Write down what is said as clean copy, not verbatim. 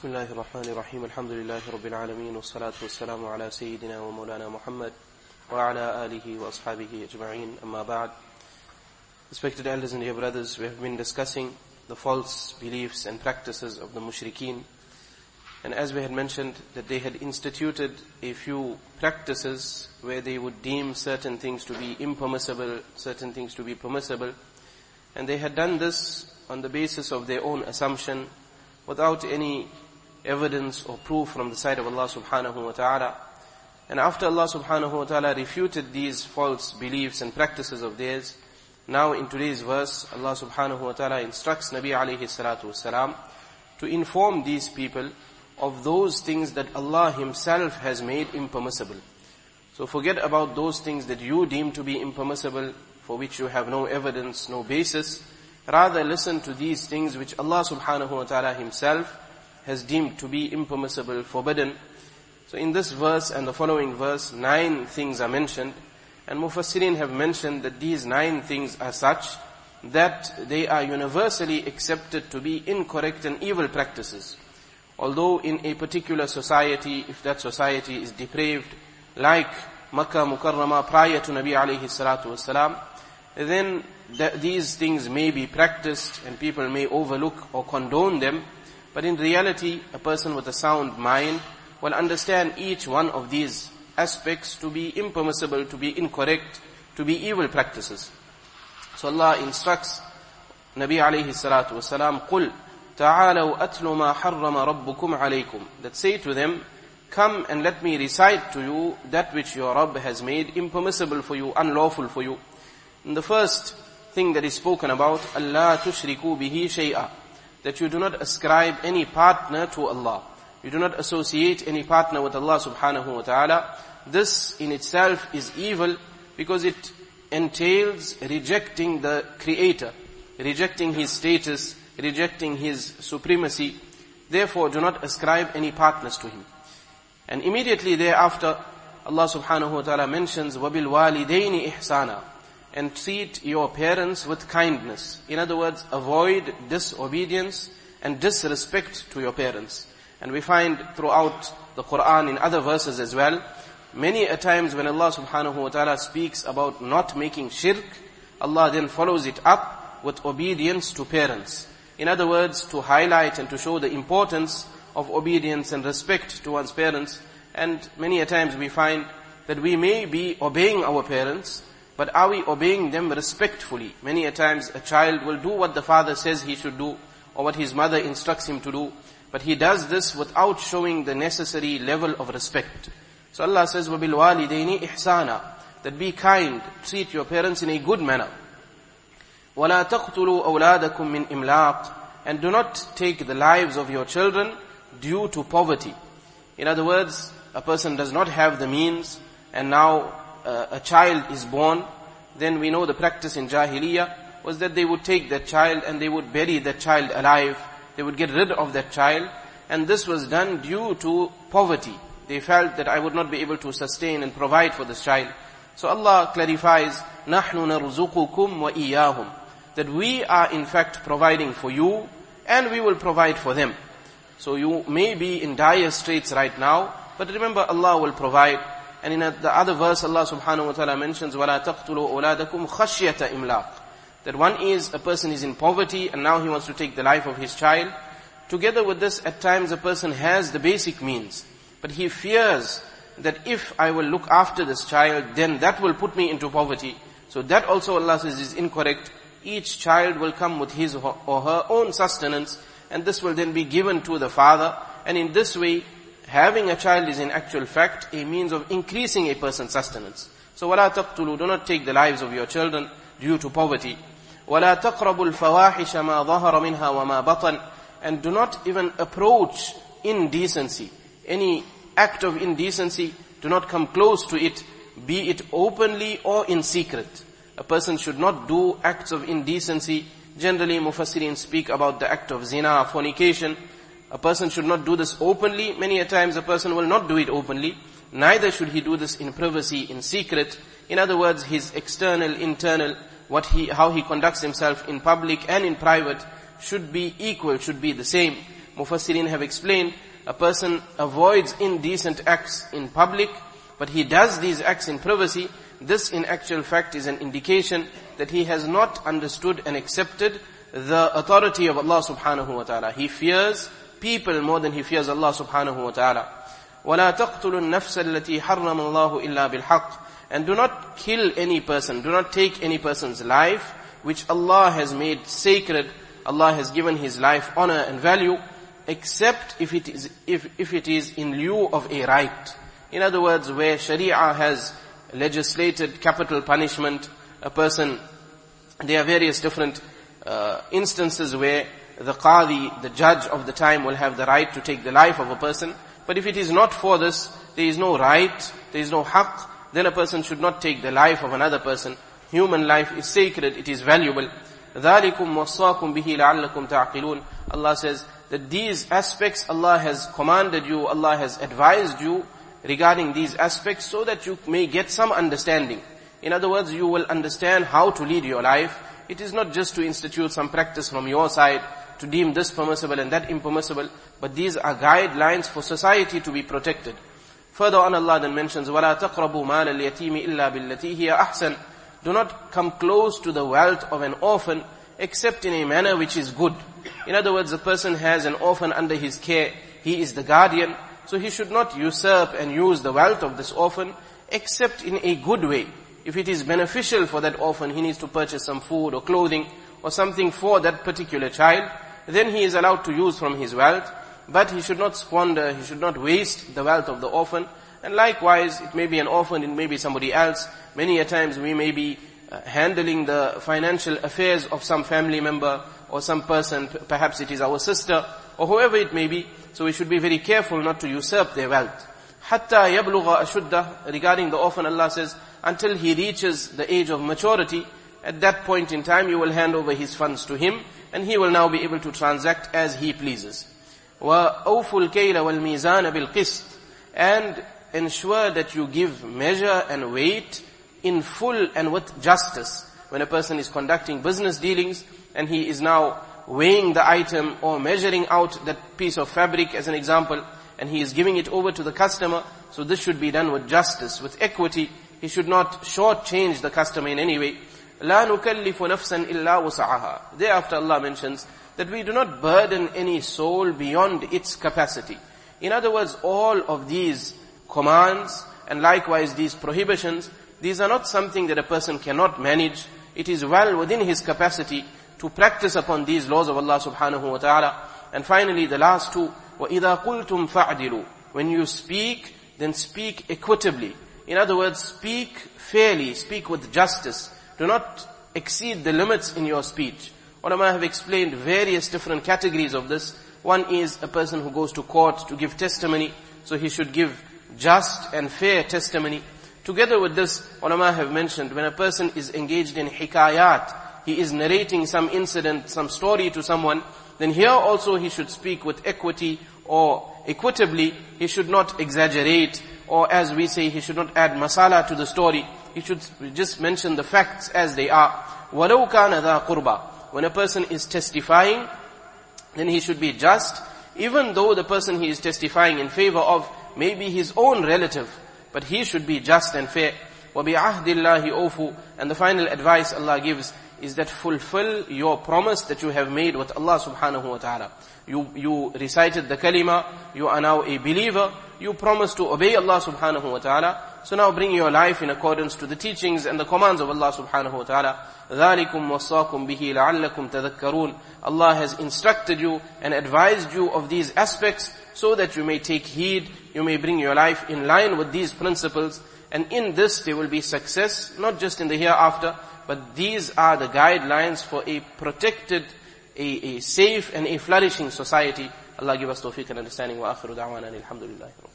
بسم الله الرحمن الرحيم الحمد لله رب العالمين والصلاة والسلام على سيدنا ومولانا محمد وعلى آله وأصحابه أجمعين أما بعد. Respected elders and dear brothers, we have been discussing the false beliefs and practices of the mushrikeen. And as we had mentioned, that they had instituted a few practices where they would deem certain things to be impermissible, certain things to be permissible. And they had done this on the basis of their own assumption, without any evidence or proof from the side of Allah subhanahu wa ta'ala. And after Allah subhanahu wa ta'ala refuted these false beliefs and practices of theirs, now in today's verse, Allah subhanahu wa ta'ala instructs Nabi alayhi salatu wasalam to inform these people of those things that Allah Himself has made impermissible. So forget about those things that you deem to be impermissible, for which you have no evidence, no basis. Rather listen to these things which Allah subhanahu wa ta'ala Himself has deemed to be impermissible, forbidden. So in this verse and the following verse, 9 things are mentioned. And Mufassirin have mentioned that these 9 things are such that they are universally accepted to be incorrect and evil practices. Although in a particular society, if that society is depraved, like Makkah Mukarramah prior to Nabi alayhi salatu wasalam, then these things may be practiced and people may overlook or condone them. But in reality, a person with a sound mind will understand each one of these aspects to be impermissible, to be incorrect, to be evil practices. So Allah instructs Nabi alayhi salatu wasalam, قُلْ تَعَالَوْا أَتْلُ مَا حَرَّمَ رَبُّكُمْ عَلَيْكُمْ. That say to them, come and let me recite to you that which your Rabb has made impermissible for you, unlawful for you. And the first thing that is spoken about, Allah tushriku bihi shay'a, that you do not ascribe any partner to Allah. You do not associate any partner with Allah subhanahu wa ta'ala. This in itself is evil because it entails rejecting the Creator, rejecting His status, rejecting His supremacy. Therefore, do not ascribe any partners to Him. And immediately thereafter, Allah subhanahu wa ta'ala mentions, وَبِالْوَالِدَيْنِ إِحْسَانًا, and treat your parents with kindness. In other words, avoid disobedience and disrespect to your parents. And we find throughout the Quran, in other verses as well, many a times when Allah subhanahu wa ta'ala speaks about not making shirk, Allah then follows it up with obedience to parents. In other words, to highlight and to show the importance of obedience and respect to one's parents. And many a times we find that we may be obeying our parents, but are we obeying them respectfully? Many a times a child will do what the father says he should do, or what his mother instructs him to do, but he does this without showing the necessary level of respect. So Allah says, وَبِالْوَالِدَيْنِ إِحْسَانًا, that be kind, treat your parents in a good manner. وَلَا تَقْتُلُوا أَوْلَادَكُمْ مِنْ إِمْلَاقٍ, and do not take the lives of your children due to poverty. In other words, a person does not have the means, and now a child is born, then we know the practice in Jahiliyyah was that they would take that child and they would bury that child alive. They would get rid of that child, and this was done due to poverty. They felt that I would not be able to sustain and provide for this child. So Allah clarifies, نَحْنُ نَرْزُقُكُمْ وَإِيَّاهُمْ, that we are in fact providing for you and we will provide for them. So you may be in dire straits right now, but remember Allah will provide. And in the other verse, Allah subhanahu wa ta'ala mentions, وَلَا تَقْتُلُوا أَوْلَادَكُمْ خَشْيَةَ إِمْلَاقٍ, that one is, a person is in poverty and now he wants to take the life of his child. Together with this, at times a person has the basic means, but he fears that if I will look after this child, then that will put me into poverty. So that also Allah says is incorrect. Each child will come with his or her own sustenance, and this will then be given to the father. And in this way, having a child is in actual fact a means of increasing a person's sustenance. So وَلَا تَقْتُلُوا, do not take the lives of your children due to poverty. وَلَا تَقْرَبُوا الْفَوَاحِشَ مَا ظَهَرَ مِنْهَا وَمَا بَطَنَ, and do not even approach indecency. Any act of indecency, do not come close to it, be it openly or in secret. A person should not do acts of indecency. Generally, Mufassirin speak about the act of zina, fornication. A person should not do this openly. Many a times a person will not do it openly. Neither should he do this in privacy, in secret. In other words, his external, internal, how he conducts himself in public and in private should be equal, should be the same. Mufassirin have explained, a person avoids indecent acts in public, but he does these acts in privacy. This in actual fact is an indication that he has not understood and accepted the authority of Allah subhanahu wa ta'ala. He fears people more than he fears Allah subhanahu wa ta'ala. وَلَا تَقْتُلُوا النَّفْسَ الَّتِي حَرَّمَ اللَّهُ إِلَّا بِالْحَقِّ. And do not kill any person, do not take any person's life, which Allah has made sacred. Allah has given his life honor and value, except if it is in lieu of a right. In other words, where Sharia has legislated capital punishment, a person, there are various different instances where the qadi, the judge of the time, will have the right to take the life of a person. But if it is not for this, there is no right, there is no haqq, then a person should not take the life of another person. Human life is sacred, it is valuable. ذَلِكُمْ وَصَّاكُمْ بِهِ لَعَلَّكُمْ تَعْقِلُونَ. Allah says that these aspects Allah has commanded you, Allah has advised you regarding these aspects so that you may get some understanding. In other words, you will understand how to lead your life. It is not just to institute some practice from your side, to deem this permissible and that impermissible, but these are guidelines for society to be protected. Further on, Allah then mentions, وَلَا تَقْرَبُوا مَالَ الْيَتِيمِ إِلَّا بِالَّتِي هِيَ أَحْسَنُ. Do not come close to the wealth of an orphan except in a manner which is good. In other words, a person has an orphan under his care, he is the guardian, so he should not usurp and use the wealth of this orphan except in a good way. If it is beneficial for that orphan, he needs to purchase some food or clothing or something for that particular child, then he is allowed to use from his wealth, but he should not squander, he should not waste the wealth of the orphan. And likewise, it may be an orphan, it may be somebody else. Many a times we may be handling the financial affairs of some family member or some person, perhaps it is our sister or whoever it may be. So we should be very careful not to usurp their wealth. حَتَّى يَبْلُغَ أَشُدَّهُ. Regarding the orphan, Allah says, until he reaches the age of maturity, at that point in time you will hand over his funds to him and he will now be able to transact as he pleases. وَأَوْفُوا الْكَيْلَ وَالْمِيزَانَ بِالْقِسْطِ. And ensure that you give measure and weight in full and with justice. When a person is conducting business dealings and he is now weighing the item or measuring out that piece of fabric as an example, and he is giving it over to the customer, so this should be done with justice, with equity. He should not shortchange the customer in any way. لَا نُكَلِّفُ نَفْسًا إِلَّا وُسَعَهَا. Thereafter Allah mentions that we do not burden any soul beyond its capacity. In other words, all of these commands and likewise these prohibitions, these are not something that a person cannot manage. It is well within his capacity to practice upon these laws of Allah subhanahu wa ta'ala. And finally, the last two, وَإِذَا قُلْتُمْ فَعْدِلُوا. When you speak, then speak equitably. In other words, speak fairly, speak with justice. Do not exceed the limits in your speech. Ulama have explained various different categories of this. One is a person who goes to court to give testimony, so he should give just and fair testimony. Together with this, ulama have mentioned, when a person is engaged in hikayat, he is narrating some incident, some story to someone, then here also he should speak with equity or equitably. He should not exaggerate, or as we say, he should not add masala to the story. He should just mention the facts as they are. وَلَوْ كَانَ ذَا قُرْبَى. When a person is testifying, then he should be just, even though the person he is testifying in favor of may be his own relative, but he should be just and fair. وَبِعَهْدِ اللَّهِ أَوْفُوا. And the final advice Allah gives is that fulfill your promise that you have made with Allah subhanahu wa ta'ala. You recited the kalima, you are now a believer, you promise to obey Allah subhanahu wa ta'ala. So now bring your life in accordance to the teachings and the commands of Allah subhanahu wa ta'ala. ذَلِكُمْ وَصَّاكُمْ بِهِ لَعَلَّكُمْ تَذَكَّرُونَ. Allah has instructed you and advised you of these aspects so that you may take heed, you may bring your life in line with these principles. And in this there will be success, not just in the hereafter, but these are the guidelines for a protected, a safe and a flourishing society. Allah give us tawfiq and understanding. Wa akhiru da'wana alhamdulillah.